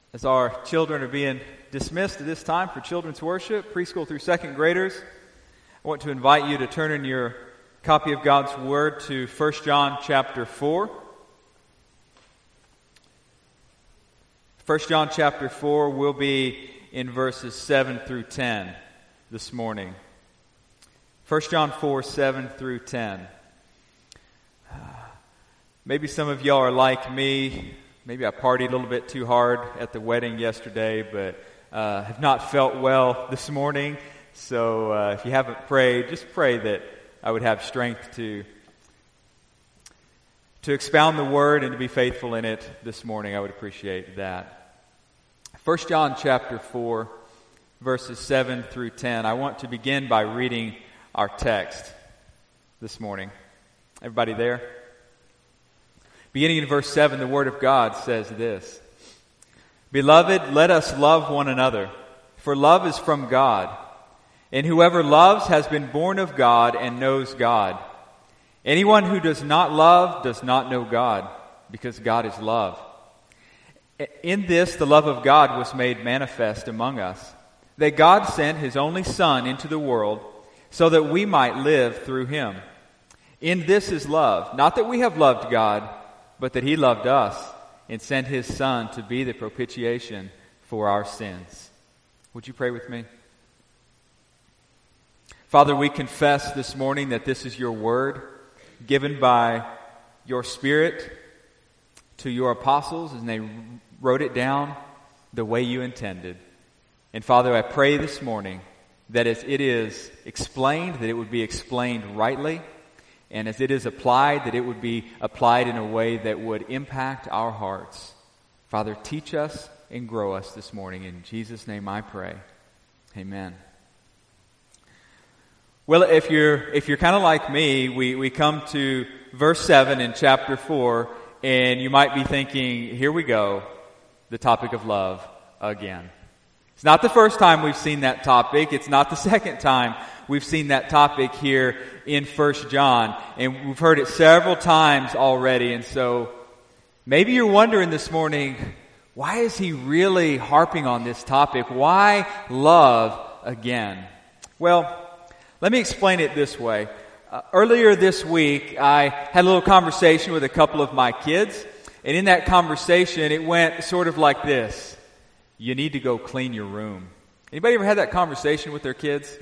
As our children are being dismissed at this time for children's worship, preschool through second graders, I want to invite you to turn in your copy of God's Word to 1 John chapter 4. 1 John chapter 4 will be in verses 7 through 10 this morning. 1 John 4, 7 through 10. Maybe some of y'all are like me. Maybe I partied a little bit too hard at the wedding yesterday, but have not felt well this morning. So if you haven't prayed, just pray that I would have strength to expound the Word and to be faithful in it this morning. I would appreciate that. 1 John chapter 4, verses 7 through 10. I want to begin by reading our text this morning. Everybody there? Beginning in verse 7, the Word of God says this: Beloved, let us love one another, for love is from God. And whoever loves has been born of God and knows God. Anyone who does not love does not know God, because God is love. In this the love of God was made manifest among us, that God sent His only Son into the world so that we might live through Him. In this is love, not that we have loved God, but that He loved us and sent His Son to be the propitiation for our sins. Would you pray with me? Father, we confess this morning that this is your word, given by your Spirit to your apostles, and they wrote it down the way you intended. And Father, I pray this morning that as it is explained, that it would be explained rightly, and as it is applied, that it would be applied in a way that would impact our hearts. Father, teach us and grow us this morning. In Jesus' name I pray. Amen. Well, if you're kind of like me, we come to verse 7 in chapter 4, and you might be thinking, here we go, the topic of love again. It's not the first time we've seen that topic. It's not the second time we've seen that topic here in 1 John. And we've heard it several times already. And so maybe you're wondering this morning, why is he really harping on this topic? Why love again? Well, let me explain it this way. Earlier this week, I had a little conversation with a couple of my kids. And in that conversation, it went sort of like this: you need to go clean your room. Anybody ever had that conversation with their kids?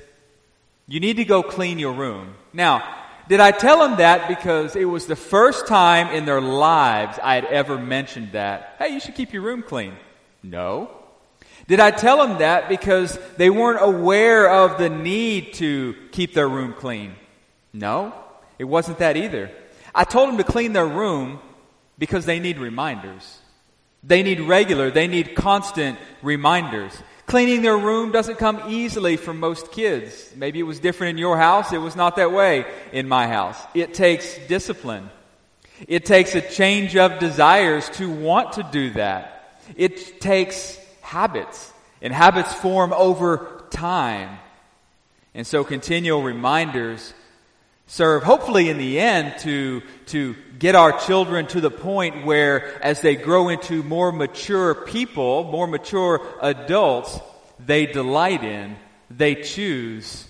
You need to go clean your room. Now, did I tell them that because it was the first time in their lives I had ever mentioned that? Hey, you should keep your room clean. No. Did I tell them that because they weren't aware of the need to keep their room clean? No, it wasn't that either. I told them to clean their room because they need reminders. They need constant reminders. Cleaning their room doesn't come easily for most kids. Maybe it was different in your house. It was not that way in my house. It takes discipline. It takes a change of desires to want to do that. It takes habits, and habits form over time. And so continual reminders serve, hopefully in the end, to get our children to the point where as they grow into more mature people, more mature adults, they delight in, they choose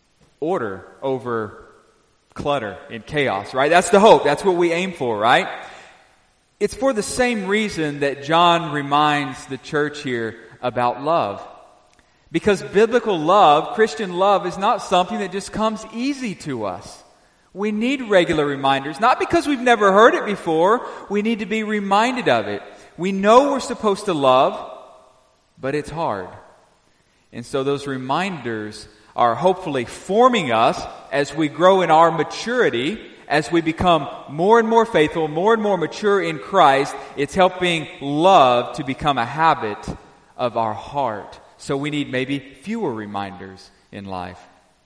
order over clutter and chaos, right? That's the hope. That's what we aim for, right? It's for the same reason that John reminds the church here about love. Because biblical love, Christian love, is not something that just comes easy to us. We need regular reminders, not because we've never heard it before. We need to be reminded of it. We know we're supposed to love, but it's hard. And so those reminders are hopefully forming us as we grow in our maturity, as we become more and more faithful, more and more mature in Christ. It's helping love to become a habit of our heart. So we need maybe fewer reminders in life.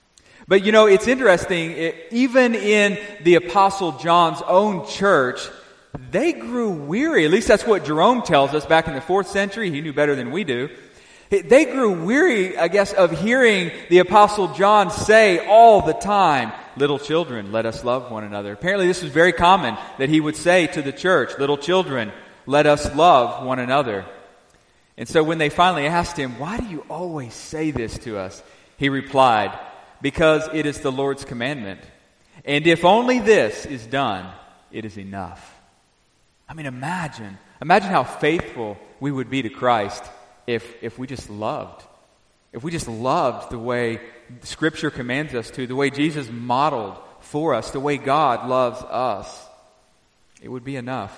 But you know, it's interesting, even in the Apostle John's own church, they grew weary. At least that's what Jerome tells us back in the 4th century. He knew better than we do. They grew weary, I guess, of hearing the Apostle John say all the time, little children, let us love one another. Apparently this was very common that he would say to the church, little children, let us love one another. And so when they finally asked him, "Why do you always say this to us?" he replied, "Because it is the Lord's commandment. And if only this is done, it is enough." I mean, imagine how faithful we would be to Christ if we just loved. If we just loved the way Scripture commands us to, the way Jesus modeled for us, the way God loves us. It would be enough.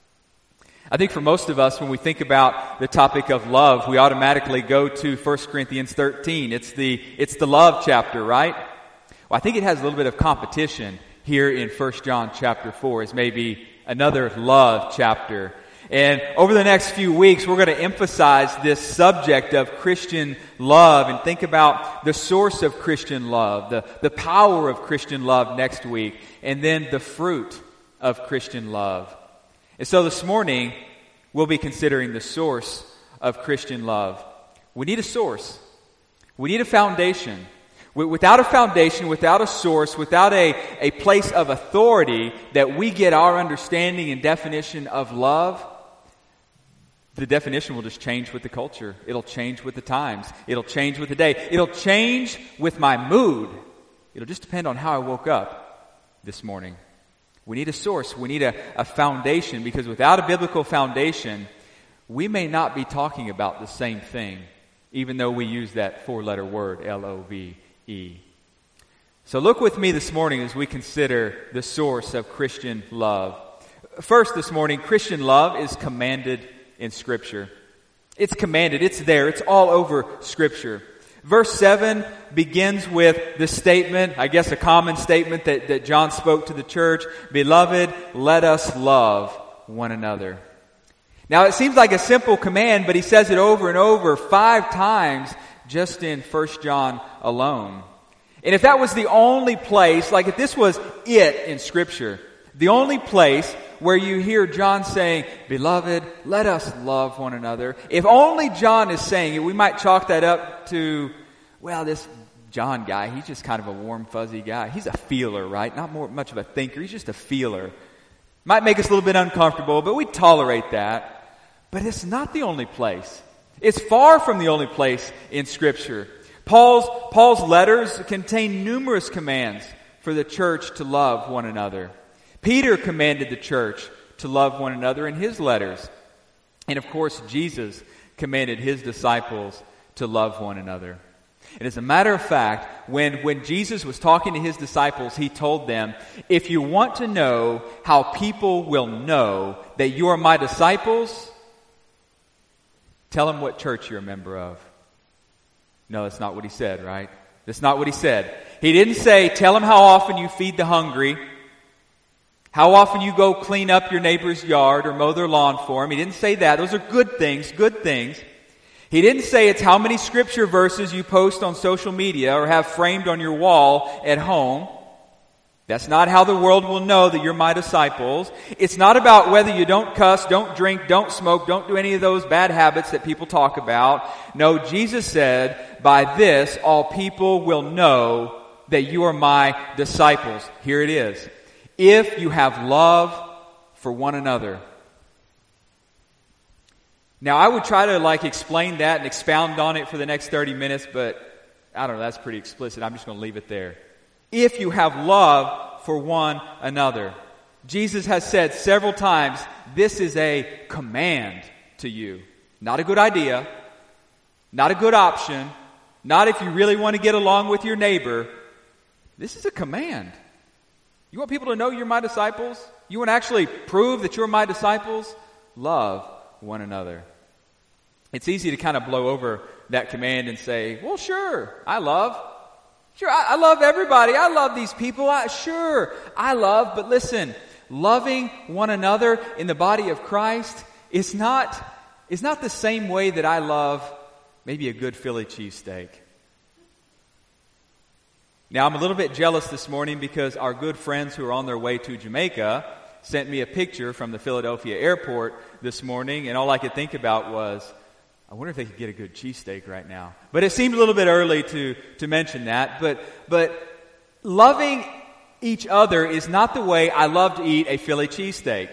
I think for most of us, when we think about the topic of love, we automatically go to 1 Corinthians 13. It's the love chapter, right? Well, I think it has a little bit of competition here in 1 John chapter 4 as maybe another love chapter. And over the next few weeks, we're going to emphasize this subject of Christian love and think about the source of Christian love, the power of Christian love next week, and then the fruit of Christian love. And so this morning, we'll be considering the source of Christian love. We need a source. We need a foundation. Without a foundation, without a source, without a place of authority that we get our understanding and definition of love, the definition will just change with the culture. It'll change with the times. It'll change with the day. It'll change with my mood. It'll just depend on how I woke up this morning. We need a source. We need a foundation, because without a biblical foundation, we may not be talking about the same thing, even though we use that four-letter word, L-O-V-E. So look with me this morning as we consider the source of Christian love. First this morning, Christian love is commanded in Scripture. It's commanded. It's there. It's all over Scripture. Verse 7 begins with the statement, I guess a common statement that John spoke to the church, "Beloved, let us love one another." Now it seems like a simple command, but he says it over and over 5 times just in 1 John alone. And if that was the only place, like if this was it in Scripture, the only place where you hear John saying, "Beloved, let us love one another," if only John is saying it, we might chalk that up to, well, this John guy, he's just kind of a warm, fuzzy guy. He's a feeler, right? Not much of a thinker. He's just a feeler. Might make us a little bit uncomfortable, but we tolerate that. But it's not the only place. It's far from the only place in Scripture. Paul's letters contain numerous commands for the church to love one another. Peter commanded the church to love one another in his letters. And of course, Jesus commanded his disciples to love one another. And as a matter of fact, when Jesus was talking to his disciples, he told them, "If you want to know how people will know that you are my disciples, tell them what church you're a member of." No, that's not what he said, right? That's not what he said. He didn't say, "Tell them how often you feed the hungry, how often you go clean up your neighbor's yard or mow their lawn for him." He didn't say that. Those are good things. He didn't say it's how many Scripture verses you post on social media or have framed on your wall at home. That's not how the world will know that you're my disciples. It's not about whether you don't cuss, don't drink, don't smoke, don't do any of those bad habits that people talk about. No, Jesus said, "By this all people will know that you are my disciples." Here it is. "If you have love for one another." Now, I would try to explain that and expound on it for the next 30 minutes, but I don't know, that's pretty explicit. I'm just going to leave it there. If you have love for one another. Jesus has said several times, this is a command to you. Not a good idea, not a good option, not if you really want to get along with your neighbor. This is a command. You want people to know you're my disciples? You want to actually prove that you're my disciples? Love one another. It's easy to kind of blow over that command and say, well, sure, I love. Sure, I love everybody. I love these people. Sure, I love. But listen, loving one another in the body of Christ is not the same way that I love maybe a good Philly cheesesteak. Now, I'm a little bit jealous this morning because our good friends who are on their way to Jamaica sent me a picture from the Philadelphia airport this morning, and all I could think about was, I wonder if they could get a good cheesesteak right now. But it seemed a little bit early to mention that. But loving each other is not the way I love to eat a Philly cheesesteak.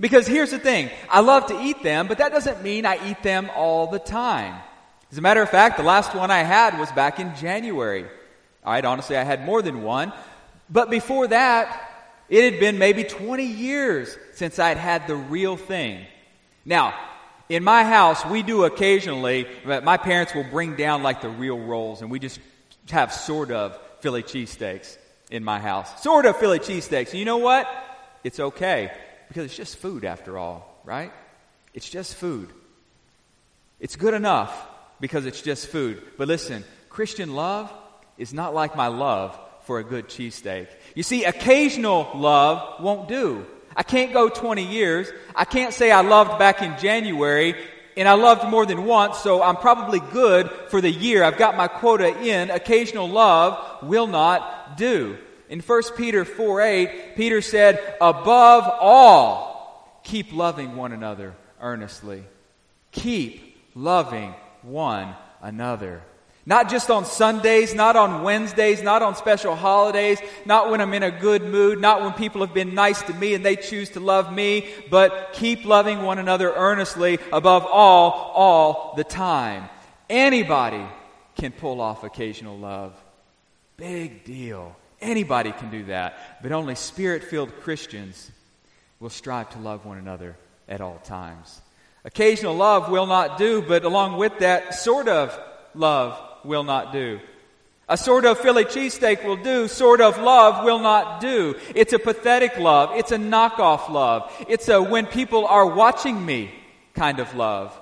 Because here's the thing, I love to eat them, but that doesn't mean I eat them all the time. As a matter of fact, the last one I had was back in January. All right, honestly, I had more than one. But before that, it had been maybe 20 years since I'd had the real thing. Now, in my house, we do occasionally, my parents will bring down like the real rolls, and we just have sort of Philly cheesesteaks in my house. Sort of Philly cheesesteaks. And you know what? It's okay, because it's just food after all, right? It's just food. It's good enough because it's just food. But listen, Christian love is not like my love for a good cheesesteak. You see, occasional love won't do. I can't go 20 years. I can't say I loved back in January and I loved more than once, so I'm probably good for the year. I've got my quota in. Occasional love will not do. In 1 Peter 4:8, Peter said, above all, keep loving one another earnestly. Keep loving one another. Not just on Sundays, not on Wednesdays, not on special holidays, not when I'm in a good mood, not when people have been nice to me and they choose to love me, but keep loving one another earnestly above all the time. Anybody can pull off occasional love. Big deal. Anybody can do that. But only Spirit-filled Christians will strive to love one another at all times. Occasional love will not do, but along with that, sort of love will not do. A sort of Philly cheesesteak will do. Sort of love will not do. It's a pathetic love. It's a knockoff love. It's a when people are watching me kind of love.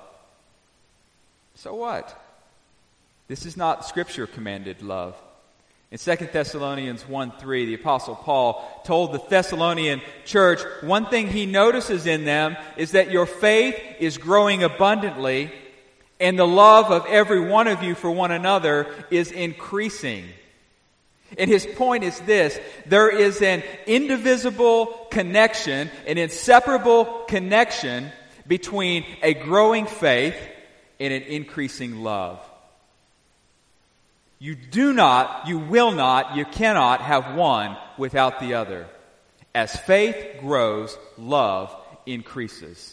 So what? This is not Scripture commanded love. In 2 Thessalonians 1:3, the Apostle Paul told the Thessalonian church, one thing he notices in them is that your faith is growing abundantly, and the love of every one of you for one another is increasing. And his point is this: there is an indivisible connection, an inseparable connection between a growing faith and an increasing love. You do not, you will not, you cannot have one without the other. As faith grows, love increases.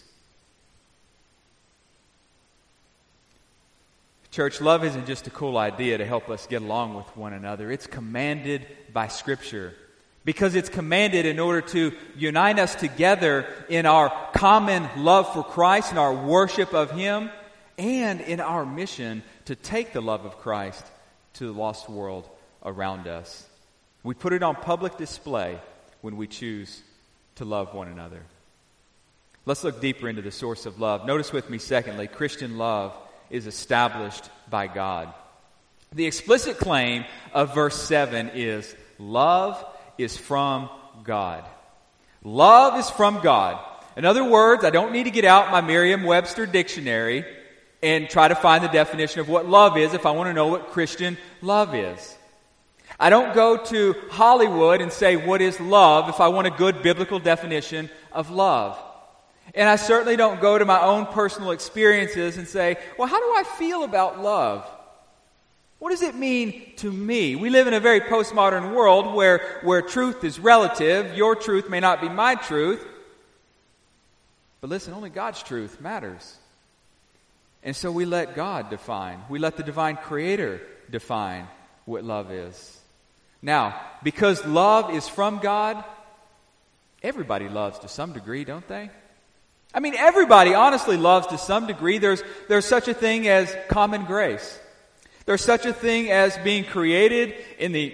Church, love isn't just a cool idea to help us get along with one another. It's commanded by Scripture. Because it's commanded in order to unite us together in our common love for Christ and our worship of Him, and in our mission to take the love of Christ to the lost world around us. We put it on public display when we choose to love one another. Let's look deeper into the source of love. Notice with me, secondly, Christian love is established by God. The explicit claim of verse 7 is, love is from God. Love is from God. In other words, I don't need to get out my Merriam-Webster dictionary and try to find the definition of what love is if I want to know what Christian love is. I don't go to Hollywood and say, what is love, if I want a good biblical definition of love. And I certainly don't go to my own personal experiences and say, well, how do I feel about love? What does it mean to me? We live in a very postmodern world where truth is relative. Your truth may not be my truth. But listen, only God's truth matters. And so we let God define. We let the divine Creator define what love is. Now, because love is from God, everybody loves to some degree, don't they? I mean, everybody honestly loves to some degree. There's such a thing as common grace. There's such a thing as being created in the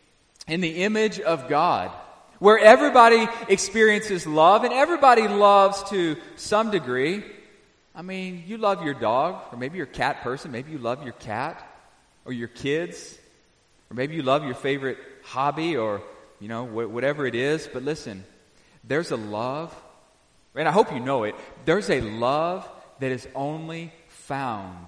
image of God, where everybody experiences love, and everybody loves to some degree. I mean, you love your dog, or maybe you're a cat person. Maybe you love your cat or your kids, or maybe you love your favorite hobby, or, whatever it is. But listen, there's a love, and I hope you know it. There's a love that is only found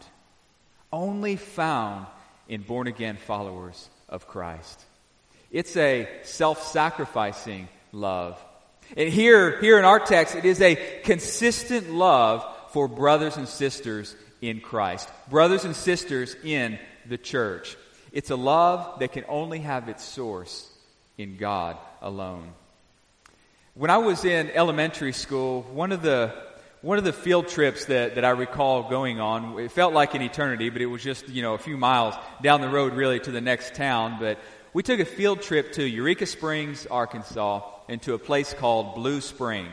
in born-again followers of Christ. It's a self-sacrificing love. And here in our text, it is a consistent love for brothers and sisters in Christ. Brothers and sisters in the church. It's a love that can only have its source in God alone. When I was in elementary school, one of the field trips that I recall going on, it felt like an eternity, but it was just, a few miles down the road really to the next town. But we took a field trip to Eureka Springs, Arkansas, and to a place called Blue Spring.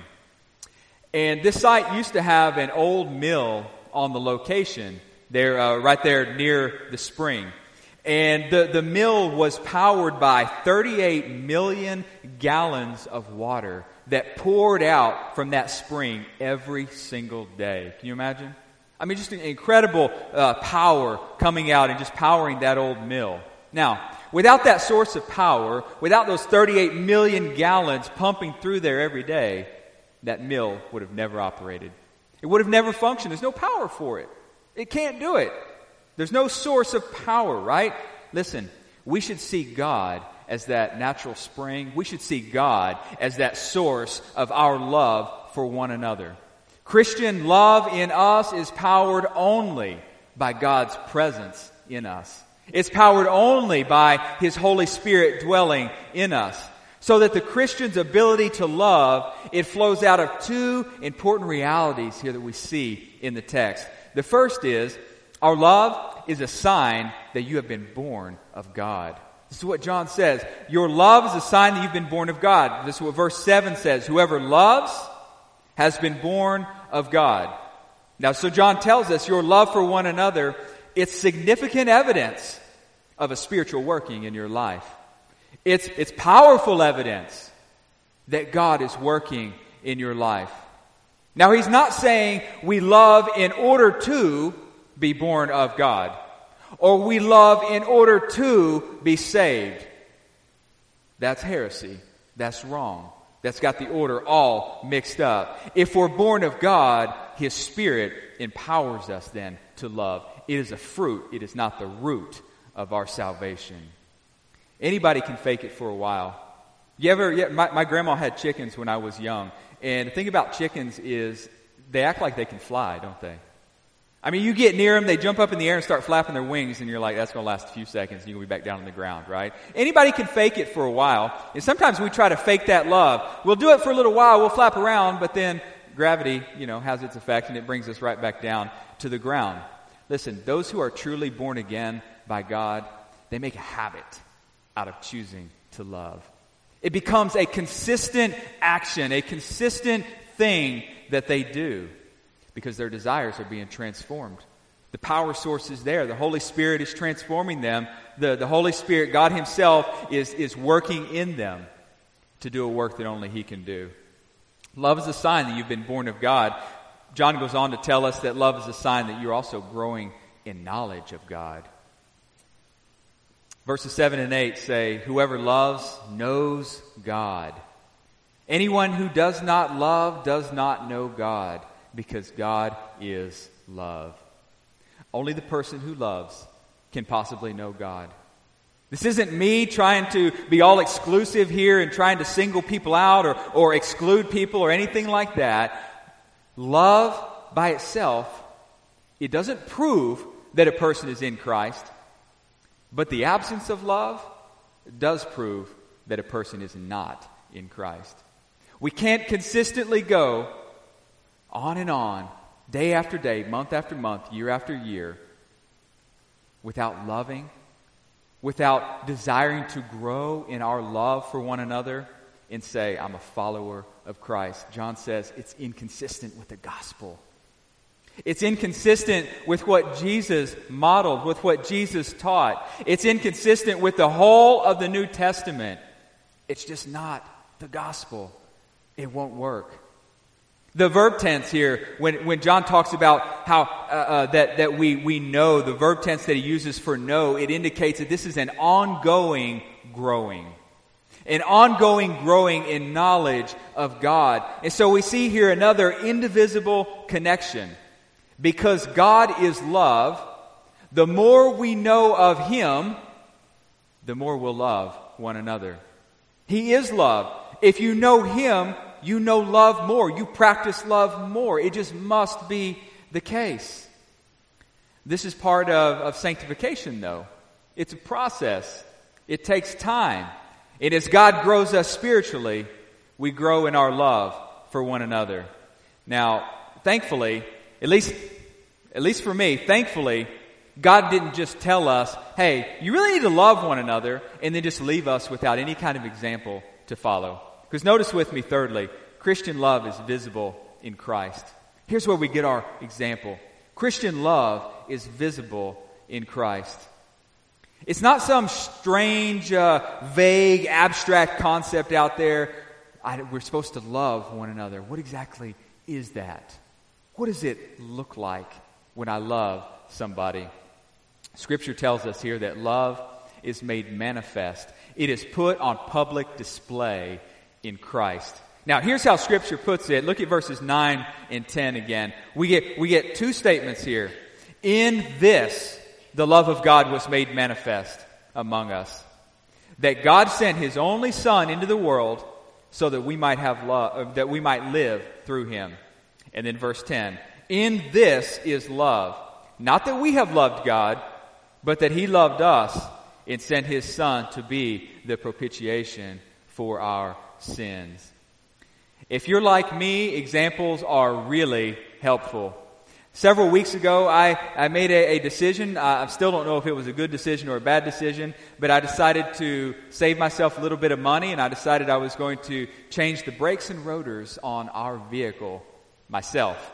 And this site used to have an old mill on the location there, right there near the spring. And the mill was powered by 38 million gallons of water that poured out from that spring every single day. Can you imagine? I mean, just an incredible power coming out and just powering that old mill. Now, without that source of power, without those 38 million gallons pumping through there every day, that mill would have never operated. It would have never functioned. There's no power for it. It can't do it. There's no source of power, right? Listen, we should see God as that natural spring. We should see God as that source of our love for one another. Christian love in us is powered only by God's presence in us. It's powered only by His Holy Spirit dwelling in us. So that the Christian's ability to love, it flows out of two important realities here that we see in the text. The first is, our love is a sign that you have been born of God. This is what John says. Your love is a sign that you've been born of God. This is what verse 7 says. Whoever loves has been born of God. Now, so John tells us your love for one another, it's significant evidence of a spiritual working in your life. It's powerful evidence that God is working in your life. Now, he's not saying we love in order to be born of God, or we love in order to be saved. That's heresy. That's wrong. That's got the order all mixed up. If we're born of God, His Spirit empowers us then to love. It is a fruit. It is not the root of our salvation. Anybody can fake it for a while. My grandma had chickens when I was young. And the thing about chickens is they act like they can fly, don't they? I mean, you get near them, they jump up in the air and start flapping their wings, and you're like, that's going to last a few seconds, and you're going to be back down on the ground, right? Anybody can fake it for a while. And sometimes we try to fake that love. We'll do it for a little while, we'll flap around, but then gravity, has its effect, and it brings us right back down to the ground. Listen, those who are truly born again by God, they make a habit out of choosing to love. It becomes a consistent action, a consistent thing that they do because their desires are being transformed. The power source is there. The Holy Spirit is transforming them. The Holy Spirit, God Himself, is working in them to do a work that only He can do. Love is a sign that you've been born of God. John goes on to tell us that love is a sign that you're also growing in knowledge of God. Verses 7 and 8 say, whoever loves knows God. Anyone who does not love does not know God, because God is love. Only the person who loves can possibly know God. This isn't me trying to be all exclusive here and trying to single people out or exclude people or anything like that. Love by itself, it doesn't prove that a person is in Christ. But the absence of love does prove that a person is not in Christ. We can't consistently go on and on, day after day, month after month, year after year, without loving, without desiring to grow in our love for one another and say, I'm a follower of Christ. John says it's inconsistent with the gospel. It's inconsistent with what Jesus modeled, with what Jesus taught. It's inconsistent with the whole of the New Testament. It's just not the gospel. It won't work. The verb tense here, when John talks about how that we know, the verb tense that he uses for know, it indicates that this is an ongoing growing. An ongoing growing in knowledge of God. And so we see here another indivisible connection. Because God is love, the more we know of Him, the more we'll love one another. He is love. If you know Him, you know love more. You practice love more. It just must be the case. This is part of sanctification, though. It's a process. It takes time. And as God grows us spiritually, we grow in our love for one another. Now, thankfully, at least for me, thankfully, God didn't just tell us, hey, you really need to love one another, and then just leave us without any kind of example to follow. Because notice with me, thirdly, Christian love is visible in Christ. Here's where we get our example. Christian love is visible in Christ. It's not some strange, vague, abstract concept out there. We're supposed to love one another. What exactly is that? What does it look like when I love somebody? Scripture tells us here that love is made manifest. It is put on public display in Christ. Now, here's how Scripture puts it. Look at verses 9 and 10 again. We get two statements here. In this, the love of God was made manifest among us, that God sent His only Son into the world so that we might have love, that we might live through Him. And then verse 10, in this is love, not that we have loved God, but that He loved us and sent His Son to be the propitiation for our sins. If you're like me, examples are really helpful. Several weeks ago, I made a decision. I still don't know if it was a good decision or a bad decision, but I decided to save myself a little bit of money, and I decided I was going to change the brakes and rotors on our vehicle myself.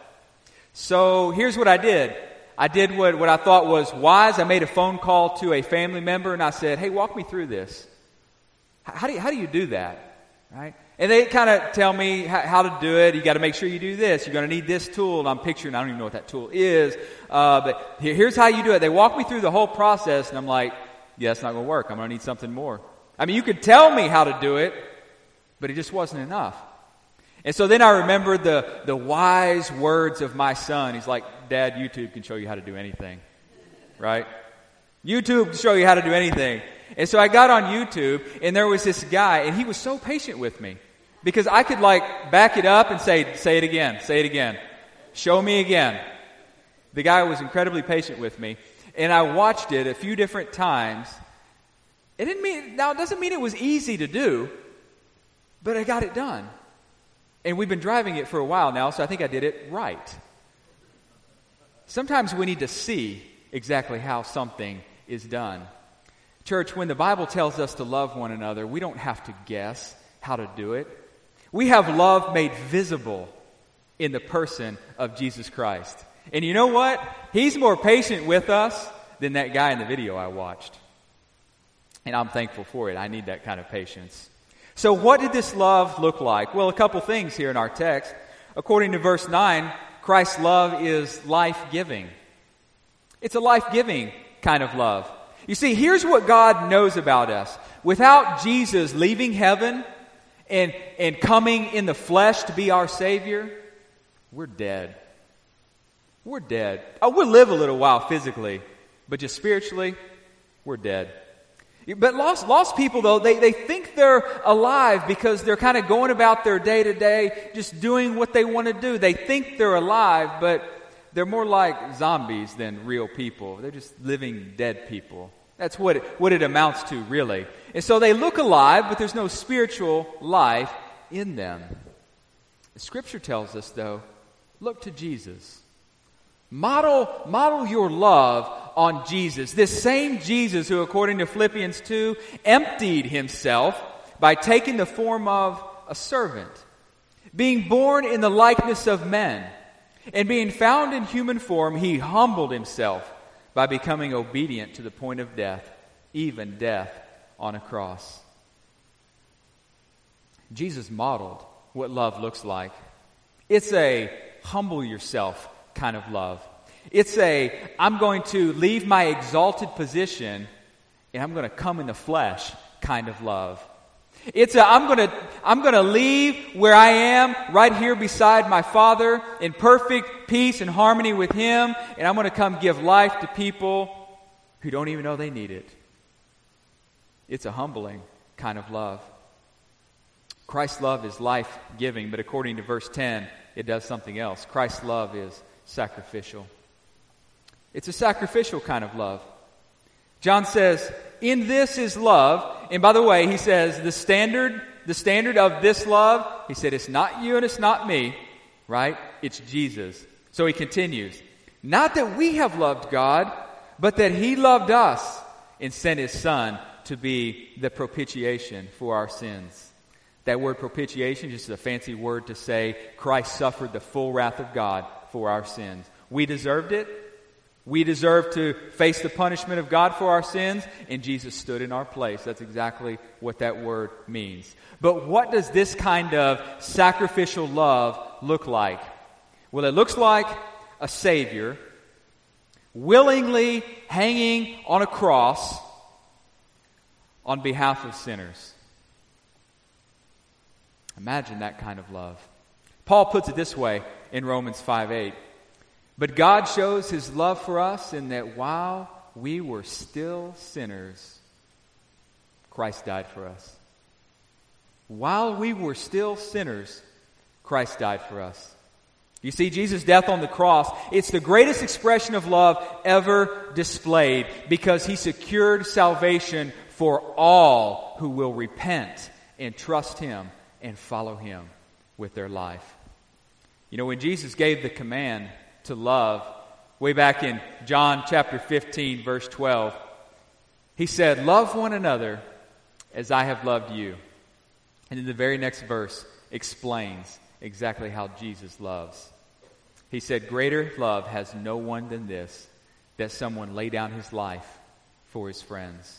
So here's what I did. I did what I thought was wise. I made a phone call to a family member, and I said, hey, walk me through this. How do you do that? Right? And they kind of tell me how to do it. You got to make sure you do this. You're going to need this tool. And I'm picturing, I don't even know what that tool is. But here's how you do it. They walk me through the whole process, and I'm like, yeah, it's not going to work. I'm going to need something more. I mean, you could tell me how to do it, but it just wasn't enough. And so then I remembered the wise words of my son. He's like, Dad, YouTube can show you how to do anything. Right? YouTube can show you how to do anything. And so I got on YouTube, and there was this guy, and he was so patient with me. Because I could back it up and say it again, show me again. The guy was incredibly patient with me. And I watched it a few different times. It doesn't mean it was easy to do, but I got it done. And we've been driving it for a while now, so I think I did it right. Sometimes we need to see exactly how something is done. Church, when the Bible tells us to love one another, we don't have to guess how to do it. We have love made visible in the person of Jesus Christ. And you know what? He's more patient with us than that guy in the video I watched. And I'm thankful for it. I need that kind of patience. So what did this love look like? Well, a couple things here in our text. According to verse 9, Christ's love is life-giving. It's a life-giving kind of love. You see, here's what God knows about us. Without Jesus leaving heaven and coming in the flesh to be our Savior, we're dead. We're dead. Oh, we'll live a little while physically, but just spiritually, we're dead. But lost people, though, they think they're alive because they're kind of going about their day-to-day, just doing what they want to do. They think they're alive, but they're more like zombies than real people. They're just living dead people. That's what it amounts to, really. And so they look alive, but there's no spiritual life in them. The Scripture tells us, though, look to Jesus. Model your love on Jesus. This same Jesus who, according to Philippians 2, emptied himself by taking the form of a servant, being born in the likeness of men, and being found in human form, he humbled himself by becoming obedient to the point of death, even death on a cross. Jesus modeled what love looks like. It's a humble yourself kind of love. It's I'm going to leave my exalted position and I'm going to come in the flesh kind of love. It's I'm going to leave where I am right here beside my Father in perfect peace and harmony with Him, and I'm going to come give life to people who don't even know they need it. It's a humbling kind of love. Christ's love is life-giving, but according to verse 10, it does something else. Christ's love is sacrificial. It's a sacrificial kind of love. John says, in this is love. And by the way, he says the standard the standard of this love, he said, it's not you and it's not me, right? It's Jesus. So he continues, not that we have loved God, but that he loved us and sent his Son to be the propitiation for our sins. That word propitiation is just a fancy word to say Christ suffered the full wrath of God for our sins. We deserved it. We deserved to face the punishment of God for our sins, and Jesus stood in our place. That's exactly what that word means. But what does this kind of sacrificial love look like? Well, it looks like a Savior willingly hanging on a cross on behalf of sinners. Imagine that kind of love. Paul puts it this way in Romans 5:8. But God shows his love for us in that while we were still sinners, Christ died for us. While we were still sinners, Christ died for us. You see, Jesus' death on the cross, it's the greatest expression of love ever displayed because he secured salvation for all who will repent and trust him and follow him with their life. You know, when Jesus gave the command to love, way back in John chapter 15, verse 12, he said, love one another as I have loved you. And in the very next verse explains exactly how Jesus loves. He said, greater love has no one than this, that someone lay down his life for his friends.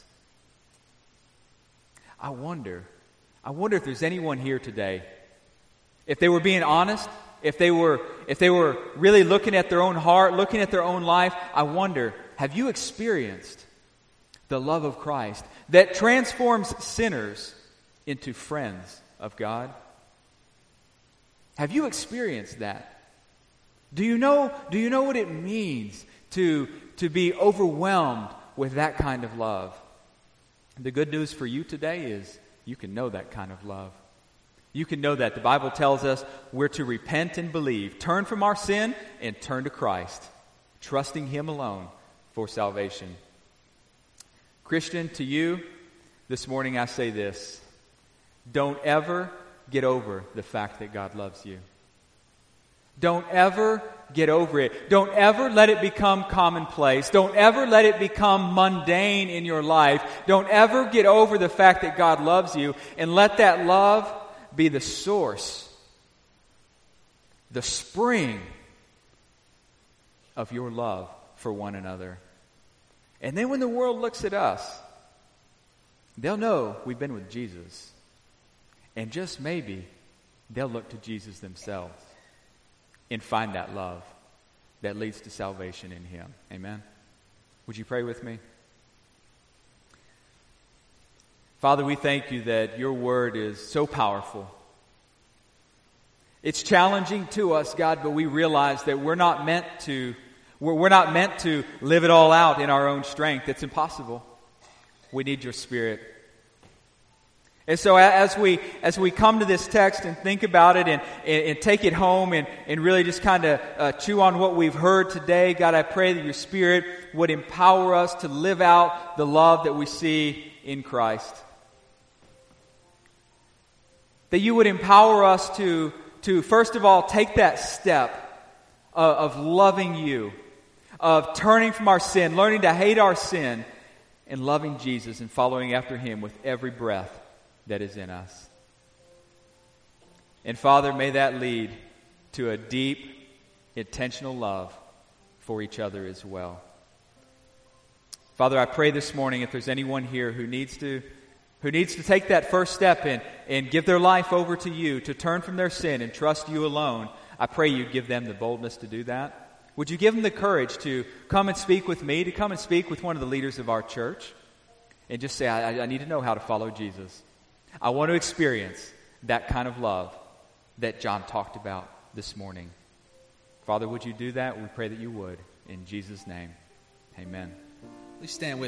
I wonder if there's anyone here today, if they were being honest, if they were really looking at their own heart, looking at their own life, I wonder, have you experienced the love of Christ that transforms sinners into friends of God? Have you experienced that? Do you know what it means to be overwhelmed with that kind of love? The good news for you today is you can know that kind of love. You can know that. The Bible tells us we're to repent and believe, turn from our sin and turn to Christ, trusting him alone for salvation. Christian, to you, this morning I say this. Don't ever get over the fact that God loves you. Don't ever get over it. Don't ever let it become commonplace. Don't ever let it become mundane in your life. Don't ever get over the fact that God loves you, and let that love be the source, the spring of your love for one another. And then when the world looks at us, they'll know we've been with Jesus. And just maybe they'll look to Jesus themselves and find that love that leads to salvation in him. Amen? Would you pray with me? Father, we thank you that your word is so powerful. It's challenging to us, God, but we realize that we're not meant to live it all out in our own strength. It's impossible. We need your Spirit. And so as we come to this text and think about it and take it home and really just kind of chew on what we've heard today, God, I pray that your Spirit would empower us to live out the love that we see in Christ. That you would empower us to first of all, take that step of loving you, of turning from our sin, learning to hate our sin, and loving Jesus and following after him with every breath that is in us. And Father, may that lead to a deep, intentional love for each other as well. Father, I pray this morning if there's anyone here who needs to take that first step and give their life over to you, to turn from their sin and trust you alone, I pray you'd give them the boldness to do that. Would you give them the courage to come and speak with me, to come and speak with one of the leaders of our church, and just say, I need to know how to follow Jesus. I want to experience that kind of love that John talked about this morning. Father, would you do that? We pray that you would. In Jesus' name, amen. Please stand with